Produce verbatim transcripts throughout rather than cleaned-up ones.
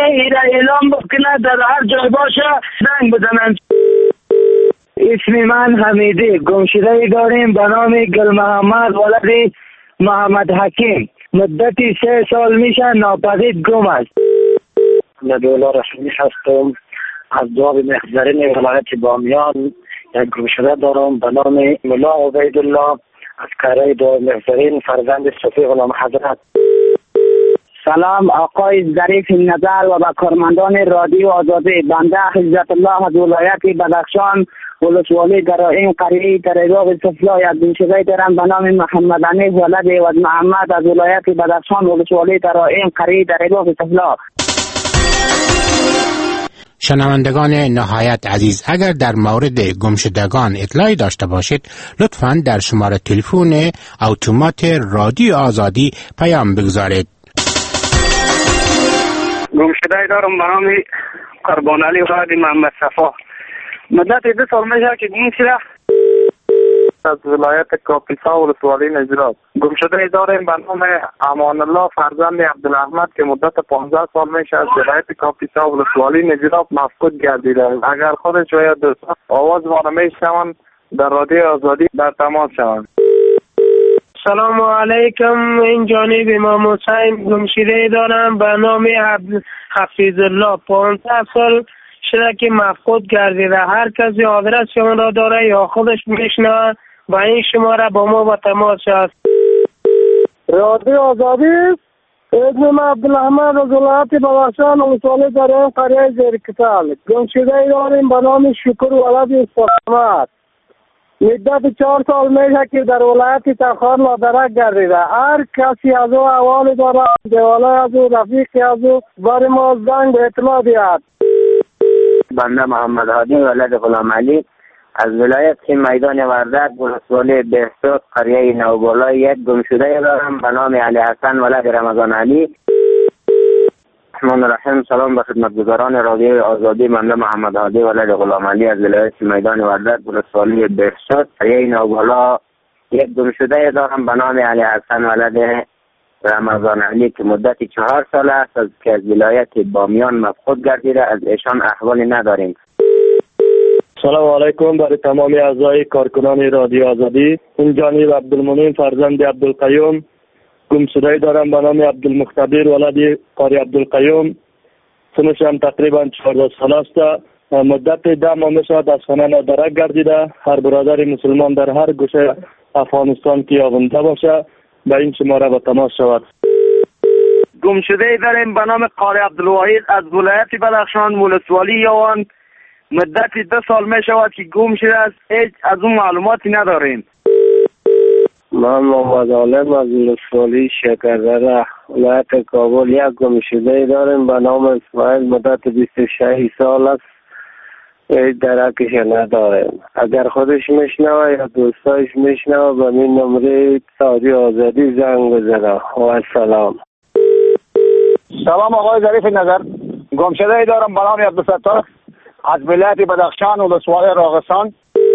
این را اعلام بکنه، در هر جای باشه زنگ بزنن. اسم من حمیدی، گمشده داریم به نام گل محمد ولد محمد حکیم. مدتی سه سال میشه ناپدید گم است. نبی‌الله رسولی هستم از دواب محضرین ولایت بامیان. یک گمشده دارم به نام ملا عبیدالله از کره دواب محضرین، فرزند صفی غلام حضرت. سلام آقای ظریف نظر و با کارمندان رادیو آزادی. بنده حضرت الله از ولایت بدخشان ولسوالی در این قریه تریداغ سفلا یک گمشده دارم به نام محمد حنیف ولد و محمد از ولایت بدخشان ولسوالی در این قریه تریداغ سفلا. شنوندگان نهایت عزیز، اگر در مورد گمشدگان اطلاعی داشته باشید لطفاً در شماره تلفن اتومات رادیو آزادی پیام بگذارید. گمشده دارم به نام قربان علی ولد محمد صفا. مدت دو سال میشه که گم شده. از ولایت کاپیسا ولسوالی نجراب. گمشده داریم به نام امان الله فرزند عبدالاحمد که مدت پانزده سال میشه از ولایت کاپیسا ولسوالی نجراب مفقود گردیده. اگر خودش و یا دوستان آواز ما را میشنوند در رادیو آزادی در تماس شوند. سلام علیکم، این جانب امام حسین. گمشده دارم به نام حفیظ الله. پانزده سال شده که مفقود گردیده. هر کسی آدرس آن را داره یا خودش میشنوه و این شماره با ما با تماس است. رادیو آزادی. اسم عبدالاحمد از ولایت بدخشان ولسوالی در این قریه زیرکتل. گمشده داریم به نام شکر ولد سلامت. مدت چهار سال میشه که در ولایت تخار لادرک گردیده. هر کسی از او احوال داره، دیواله از او، رفیقی از او بر ما زنگ به اطلاع بیاد. بنده محمد هادی ولد غلام علی از ولایت میدان وردک ولسوالی بهسود قریه نوبالا یک گمشده دارم به نام علی حسن ولد رمضان علی. الرحمن الرحیم. سلام به خدمتگزاران رادیو آزادی. بنده محمد هادی ولد غلام علی از ولایت میدان وردک ولسوالی بهسود قریه نوبالا یک گمشده دارم به نام علی حسن ولد رمضان علی که مدت چهار سال است از که از ولایت بامیان مفقود گردیده. از ایشان احوالی نداریم. سلام علیکم برای تمامی اعضای کارکنان رادیو آزادی. این جانب عبدالمنیم فرزند عبدالقیوم. گمشده دارم به نام عبدالمختبر ولد قاری عبدالقیوم. سنش هم تقریبا چهارده سال است. مدت ده ماه میشود از خانه نادرک گردیده. هر برادر مسلمان در هر گوشه افغانستان که یابنده باشه به این شماره با تماس شود. گمشده داریم به نام قاری عبدالواحد از ولایت بدخشان ولسوالی یوان. مدت دو سال می شود که گم شده است. هیچ از اون معلوماتی نداریم. من محمد عالم از ولسوالی شکردره ولایت کابل یک گمشده داریم به نام اسماعیل. مدت بیست و شش سال است. هیچ درکش نداریم. اگر خودش میشنوه یا دوستایش میشنوه به این نمره رادیو آزادی زنگ بزنه. و سلام. سلام آقای ظریف نظر. گمشده دارم به نام عبدالستار از ولایت بدخشان ولسوالی راغستان.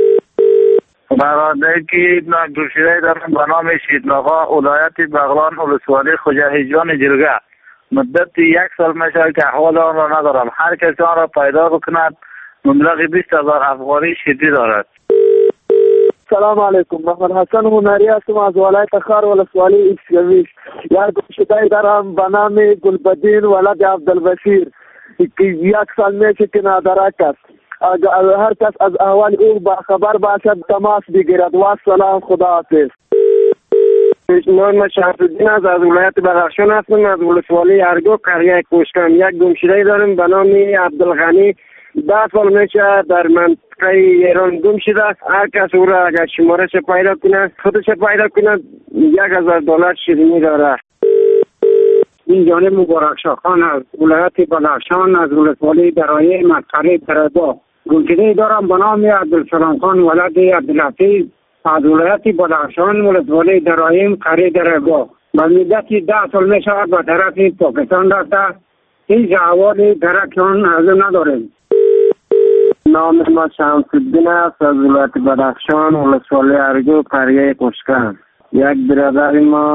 برادری که گمشده دارم به نام شیدلاغا ولایت بغلان ولسوالی خوجا هجوان جلگه. مدت یک سال میشه که احوال آن را ندارم. هر کسی آن را پیدا بکند مبلغ بیست هزار افغانی شدی دارد. سلام علیکم، محمد حسن هنری هستم از ولایت خار ولسوالی ایکسویش. یک گمشده دارم به نام گلبدین ولد عبدالبشیر که یک سال میشه که نادرک است. اگر هر کس از احوال او با خبر باشد تماس بگیرد. و سلام، خدا حافظ. نام شمس‌الدین از از ولایت بدخشان هستم از ولسوالی ارگو قریه کوشکان. یک گمشده دارم به نام عبدالغنی. ده سال میشه در منطقه ایران گم شده است. هر کس او را اگر شمارش پیدا کنه خودش پیدا کنه یک هزار دلار شیرینی داره. این جانب مبارک شاه خان از ولایت بدخشان از ولسوالی درایه مسخره تردا. گمشده دارم به نام عبدالسلام خان ولد عبدالحفیظ از ولایت بدخشان ولسوالی درایه قریه درگاه. و مدت ده سال می شود به طرف پاکستان رفته. هیچ احوال درکشان از نداریم. نام ما شمس‌الدین است از ولایت بدخشان ولسوالی ارگو قریه کوشکان. یک برادر ما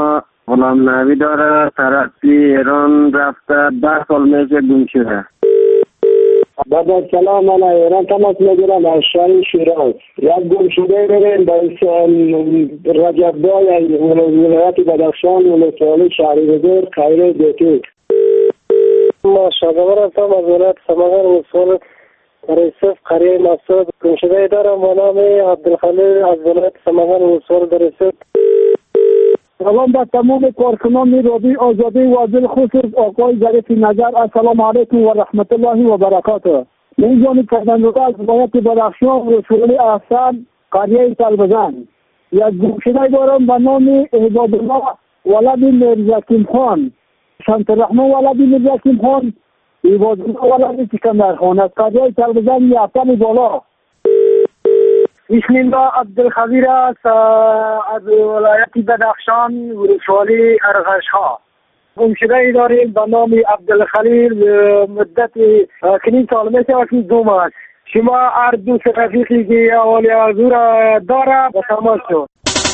غلام نبی داره طرفی ایران رفته ده سال میشه گم شده. بعد سلام علی ایران تماس میگیرم از شهر شیراز. یک گم شده داریم به اسم رجب دای از ولایت بدخشان ولسوالی شهریور خیره دیتی. ما شادوار هستم از ولایت سمنگان ولسوالی درسف قریه مسعود. گم شده دارم به نام عبدالخلیل از ولایت سمنگان ولسوالی درسف. سلام به تمام کارکنان رادیو آزادی و بالخصوص آقای ظریف نظر. السلام علیکم و رحمت الله و برکاته. من جانی کردنده از ولایت بدخشان ولسوالی احسان قریه تلبزن. یک گم شده دارم به نام عباد الله ولد میرزکیم خان. شمس الرحمن ولد میرزکیم خان. عباد الله ولد سکندر خان از قریه تلبزن یعطل بالا. بسم الله عبدالخبیر است از ولایت بدخشان ولسوالی ارغشها. گم شده داریم به نام عبدالخلیل مدت کنین سال میشه که دوم است. شما هر دو رفیقی که اولی حضور داره به تماس شد.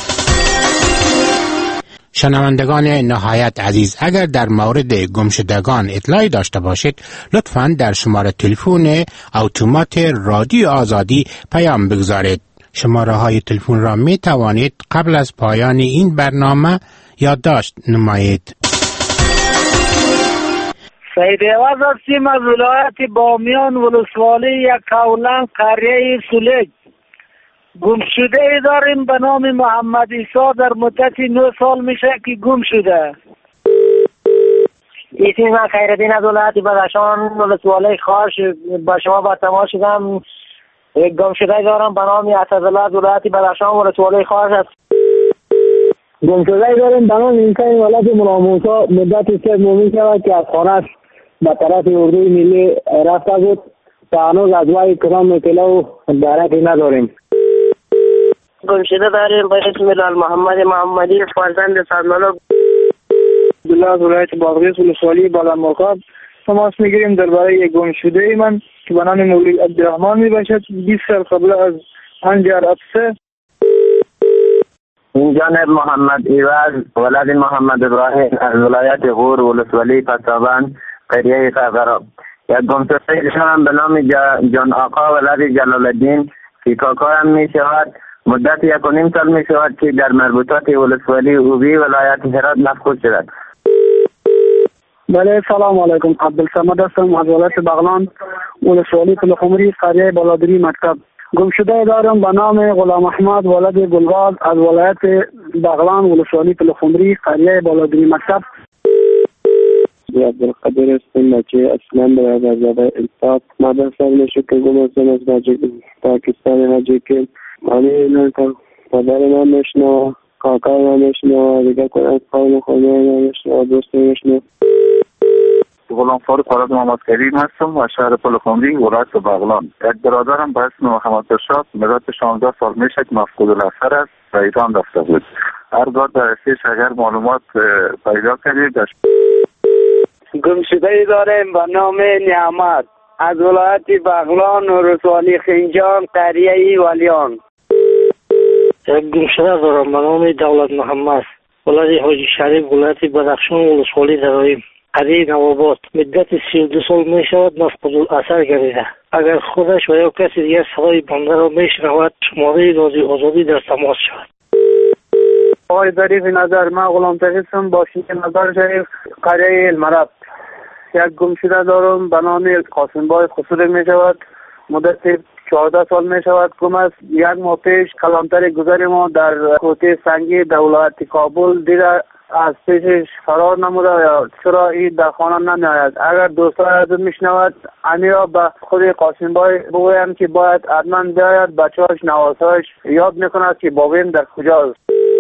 شنوندگان نهایت عزیز، اگر در مورد گمشدگان اطلاعی داشته باشید لطفاً در شماره تلفن اتومات رادیو آزادی پیام بگذارید. شماره های تلفن را می توانید قبل از پایان این برنامه یادداشت نمایید. سید عوض هستیم از ولایت بامیان ولسوالی یک کولن قریه سولج. گم شده ای داریم به نام محمد عیسی در مدت نه سال میشه که گم شده. اسم من خیرالدین از ولایت بدخشان ولسوالی خاش با شما با تماس شدم. یک گم شده ای دارم به نام اسدالله از ولایت بدخشان ولسوالی خاش است. گم شده ای داریم به نام انسان ولایت مولا موسی مدت سه مومی شود که از خانه‌اش به طرف اردوی ملی رفته بود. تا هنوز از وی کدام اطلاع و درکی نداریم. گم شده داریم به اسم لال محمد محمدی فرزند سرمالو عبدالله از ولایت بادغیس ولسوالی بالامرغاب. تماس میگیریم درباره یک گم شده ای من که به نام مولوی عبدالرحمن می باشد. بیست سال قبل از انجار افسه. این جانب محمد ایواز ولد محمد ابراهیم از ولایت غور ولسوالی پسابان قریه قرقراب. یک گم شده ایشان به نام جان آقا ولد جلال الدین که کاکایم می شود. مدت یک و نیم سال می شود که در مربوطات ولسوالی اوبی ولایت هرات مفقود شد. بله سلام علیکم. عبدالصمد هستم از ولایت بغلان ولسوالی پلخمری قریه بالادری مکتب. گم شده دارم به نام غلام احمد ولد گلباز از ولایت بغلان ولسوالی پلخمری قریه بالادری مکتب. عبدالقادر هستم بچه اصلا در آزاده الفاق مدرسه نشو که گم هستم از پاکستان حجی که مانی نکن پدر من نشنو کاکا من نشنو دیگه کنم قوم خونه من نشنو دوست نشنو. غلام فاروق فراد محمد کریم هستم و شهر پلخمری ولایت بغلان. یک برادرم به اسم محمد ارشاد مدت شانزده سال میشه که مفقود الاثر است و ایران رفته بود. هرگاه در رسیش اگر معلومات پیدا کردید. گم شده ای داریم به نام نعمت از ولایت بغلان ولسوالی خنجان قریه ولیان. یک گم شده دارم به نام دولت محمد ولد حاجی شریف ولایت بدخشان ولسوالی درایم قریه نواباد. مدت سی و دو سال می شود مفقود الاثر گردیده. اگر خودش و یا کسی دیگر صدای بنده را می شنود شماره رادیو آزادی در تماس شود. آقای ظریف نظر، من غلام تقیسم باشی نظر شریف قریه المرب. یک گم شده دارم به نام قاسم بای خسرو می شود. مدت چهارده سال می شود گم است. یک ماه پیش کلانتر گذر ما در کوته سنگی در ولایت کابل دیده از پیشش فرار نموده یا چرا این در خانه نمی آید. اگر دوستان از میشنود امی را به خود قاسم بای بگویم که باید حتما بیاید بچه‌هاش نواسهاش یاد میکند که بابیم در کجاست.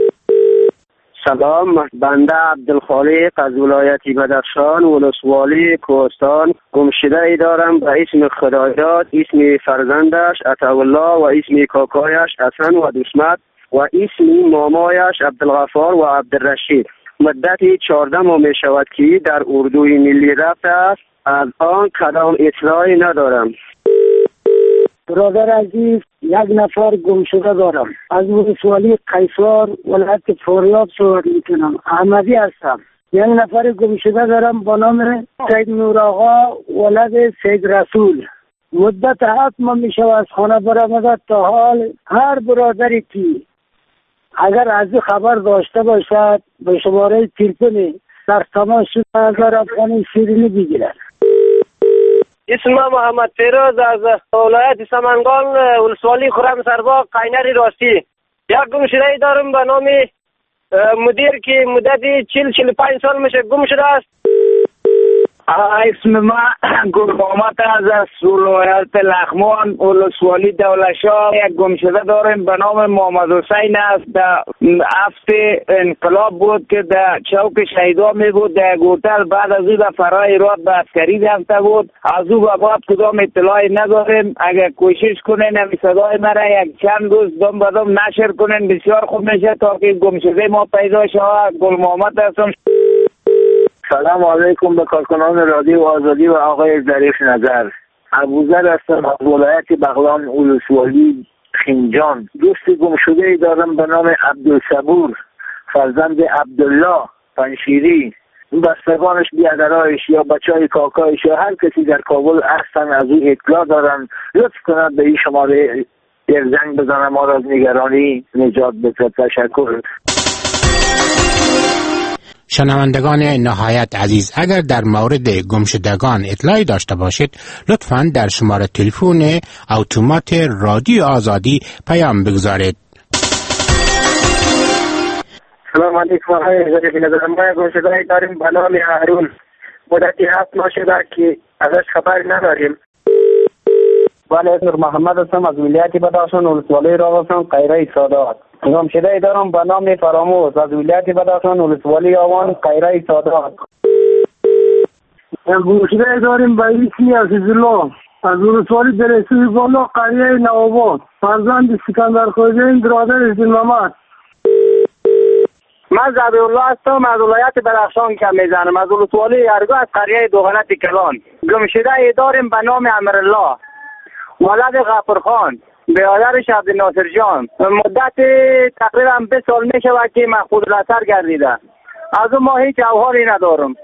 سلام، بنده عبدالخالق از ولایت بدخشان ولسوالی کوهستان. گم شده ای دارم به اسم خدایات، اسم فرزندش عطاالله و اسم کاکایش حسن و دسمت و اسم مامایش عبدالغفار و عبدالرشید. مدت چهارده ماه می شود که در اردوی ملی رفته است. از آن کدام اطلاعی ندارم. برادر عزیز، یک نفر گم شده دارم. از ولسوالی قیصار ولایت فاریاب صحبت میکنم. احمدی هستم. یک نفر گم شده دارم با نام سید نور آقا ولد سید رسول. مدت هفت ماه میشه از خانه برآمده. تا حال هر برادری که اگر از این خبر داشته باشد به شماره تلفن در تماس هزار افغانی شیرینی بگیرد. اسم محمد فیروز از ولایت سمنگان ولسوالی خرم سرباغ قینر راستی. یک گم شده دارم به نام مدیر که مدتی چل چل پنج سال میشه گم شده است. اسم ما گل محمد از ولایت لغمان ولسوالی دولتشاه. یک گم شده داریم به نام محمد حسین است. در هفته انقلاب بود که در چوک شهیدا می بود در هتل. بعد از او در فرای راد به عسکری رفته بود. از او به بعد کدام اطلاعی نداریم. اگر کوشش کنین این صدای مرا یک چند روز دم به دم نشر کنین بسیار خوب میشه تا که گم شده ما پیدا شود. گل محمد هستم. سلام علیکم به کارکنان رادیو آزادی و آقای ظریف نظر. ابوذر هستم از ولایت بغلان ولسوالی خینجان. دوست گم شده ای دارم به نام عبدالصبور فرزند عبدالله پنشیری. بستگانش بیادرایش یا بچهای کاکایش یا هر کسی در کابل هستن از او اطلاع دارن لطف کنند به این شماره یک زنگ بزنم ما را از نگرانی نجات بده. تشکر. شنوندگان نهایت عزیز، اگر در مورد گمشدگان اطلاعی داشته باشید لطفاً در شماره تلفن اتومات رادیو آزادی پیام بگذارید. سلام علیکم آقای ظریف نظر. ما گمشده داریم به نام هارون. مدتی هفت ماه شده که ازش خبری نداریم. بله، نور محمد هستم از ولایت بدخشان ولسوالی راغستان قیره سادات. گمشده دارم به نام فراموش از ولایت بدخشان ولسوالی آوان قیره سادات. گمشده داریم به اسم عزیزالله از ولسوالی برسوی بالا قریه نوآباد فرزند سکندر خواجه برادر عزیز محمد. من زبیرالله هستم از ولایت بدخشان که میزنم از ولسوالی ارگو از قریه دوغنت کلان. گمشده داریم به نام امرالله ولد غفرخان برادرش عبدالناصر جان. مدت تقریبا بیست سال میشه که مفقود الاثر گردیده. از اون ما هیچ احوالی ندارم.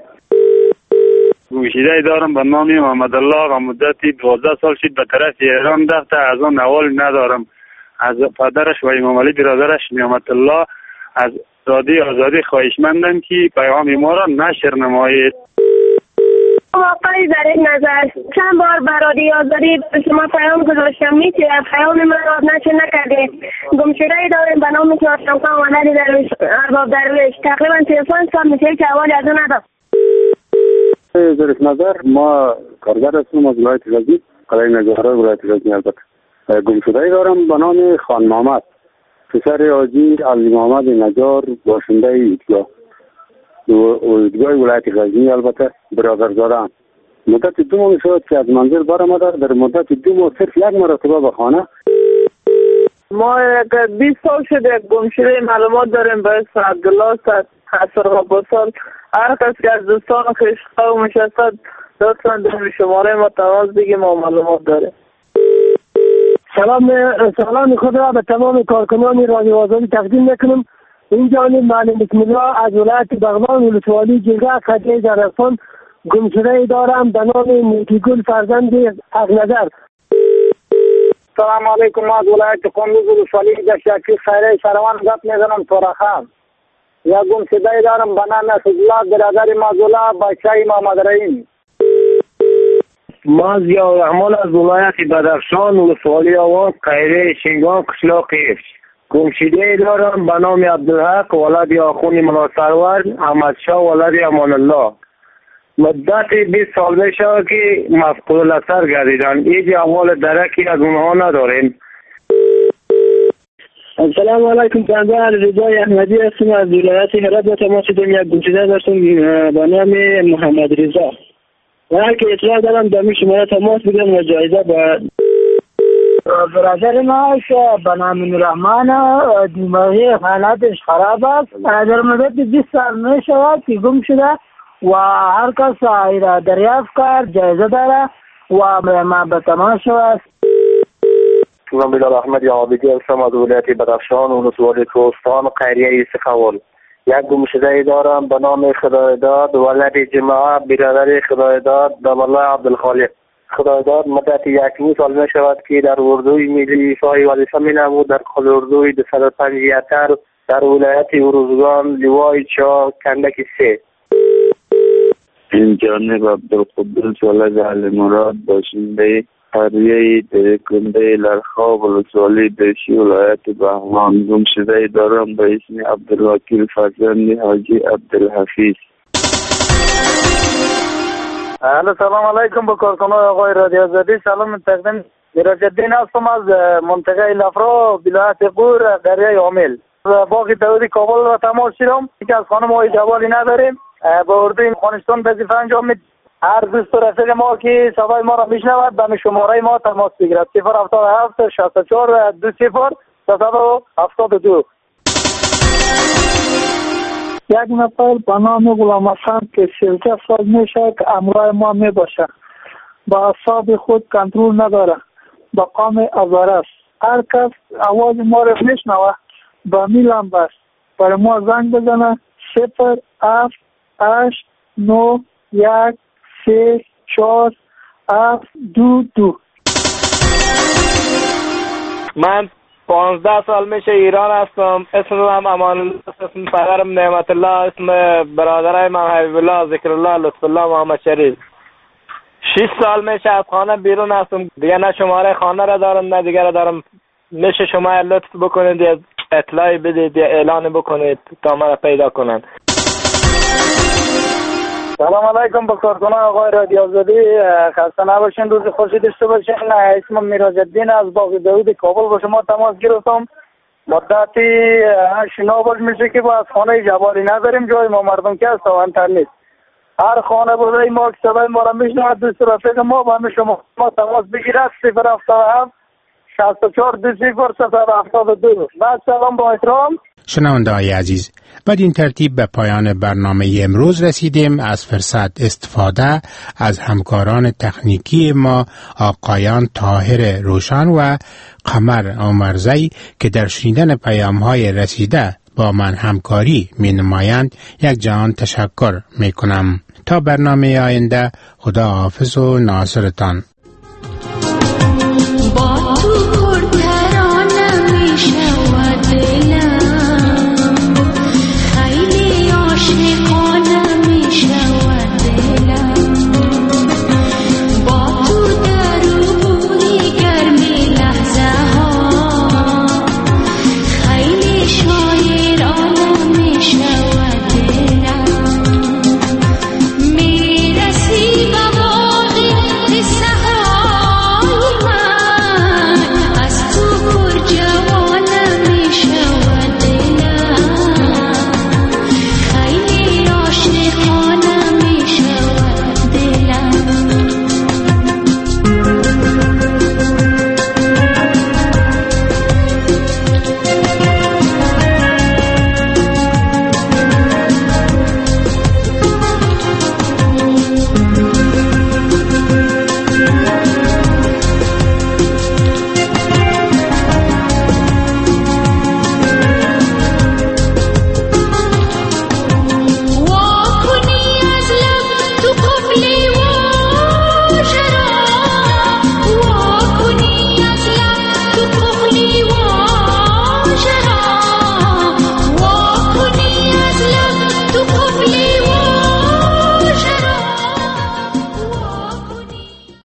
گمشده دارم به نام محمد الله و مدتی دوازده سال شد به طرف ایران رفته. از اون احوالی ندارم. از پدرش و امام علی برادرش نعمت الله از رادیو آزادی خواهشمندم که پیام ما را نشر نمایید. آقای ظریف نظر، چند بار به رادیو آزادی به شما پیام گذاشتم میشه پیام من را نشر نکردید. گمشده داریم به نام چهارشنبه ولد درویش ارباب درویش. تقریبا تلفن سال میشه که احوالی از اون ندارم. ظریف نظر، ما کارگر هستم از ولایت غزنی قلعه نجاره ولایت غزنی. البته گمشده دارم به نام خان محمد پسر حاجی علی محمد نجار باشنده ایدگاه ایدگاه ولایت غزنی. البته برادر دارم. مدت دو ماه شد که از منزل برآمده. در مدت دو ماه صرف یک مرتبه به خانه. ما بیست سال شده گمشده معلومات داریم به اسم عبدالله حسر و بسال. هر کس که از دوستان خویش قومش هستد لطفاً در شماره ما تماس بگیم ما معلومات داریم. سلام سلام خود را به تمام کارکنان رادیو آزادی تقدیم میکنم. این جانب معلم بسم الله از ولایت بغلان ولسوالی جلگه قریه زرستان گمشده دارم به نام نیکیگل فرزند حق‌نظر. سلام علیکم. ما از ولایت کندوز ولسوالی در شکی خیره شروان گپ میزنم تورخم. یا گمشده دارم به نام اسدالله برادر مازولا بچه محمد رحیم. ما ضیاء الرحمن از ولایت بدخشان ولسوالی آوان قیره شینگان قشلاق قیفش. گمشده دارم به نام عبدالحق ولد آخون ملا سرور احمد شاه ولد امان الله. مدت بیست سال میشه که مفقود الاثر گردیدن. هیچ احوال درکی از اونها نداریم. السلام علیکم. بنده رضای احمدی هستم از ولایت هرات. با تماس دارم یک گمشده داشتم به نام محمد رضا و هر که اطلاع دارم در شماره تماس بگم و جایزه باید. برادر ما به نام نوررحمن دماغی حالتش خراب است. در مدت بیست سال می شود که گم شده و هر کس را دریافت کرد جایزه داره و ما به تماس شود. من بلال احمد عابدی هستم از ولایت بدخشان ولسوالی کوهستان قریه سخاول. یک گمشده دارم به نام خدایداد ولد جماعه برادر خدایداد دامالله عبدالخالق. خدایداد مدت یک نیم سال می شود که در اردوی ملی ایفای وظیفه می نمود در کل اردوی دویست و پنجاه در ولایت اروزگان لیوای چا کندک سه. این جانب عبدالقدوس ولد علی مراد باشنده قریه درکنده لرخا ولسوالی بشی ولایت بهمان. گمشده دارم به اسم عبدالوکیل فرزند حاجی عبدالحفیظ. الو سلام علیکم با کارکنان آقای رادیو آزادی. سلام تقدیم میراج‌الدین هستم از منطقه لفرا ولایت قور قریه عامل. باقی داودی کابل را تماس شدم که از خانم های جوالی نداریم با اردوی افغانستان وظیفه انجام میدیم. هر دوست و رفیق ما که صدای ما را میشنود به شماره ما تماس بگیرد صفر هفتاد و هفت شصت و چهار دو صفر سیصد و هفتاد و دو. یک نفر به نام غلام حسن که سیزده سال میشه که امرای ما میباشه، با اعصاب خود کنترل نداره، با قام ازاره است. هر کس آواز ما را میشنوه با میلم بست برای ما زنگ بزنه صفر هفت هشت نو یک سه چهار هفت دو دو. من پانزده سال میشه ایران هستم. اسمم امان، اسم پدرم نعمت الله، اسم برادرای من حبیب الله، ذکر الله، لطف الله، محمد شریف. شش سال میشه از خانه بیرون هستم. دیگه نه شماره خانه را دارم نه دیگه را دارم. میشه شما لطف بکنید یا اطلاعی بدید یا اعلان بکنید تا من پیدا کنند. سلام علیکم با کارکنان آقای رادیو آزادی. خسته نباشین، روز خوشی داشته باشین. اسمم میراج‌الدین از باغ داود کابل با شما تماس گرفتم. مدتی هشت نو میشه که با از خانه جواری نداریم. جای ما مردم که هست و انترنت هر خانه بوده ما که صدای ما را میشنوه دوست رفیق ما با همه شما ما تماس بگیرد صفر هفتاد و هفت شصت و چهار دو صفر سیصد و هفتاد و دو. بعد سلام با احترام. شنونده های عزیز، بدین ترتیب به پایان برنامه امروز رسیدیم. از فرصت استفاده از همکاران تکنیکی ما آقایان طاهر روشن و قمر عمرزی که در شنیدن پیام های رسیده با من همکاری می نمایند یک جهان تشکر می کنم. تا برنامه آینده، خدا حافظ و ناصرتان.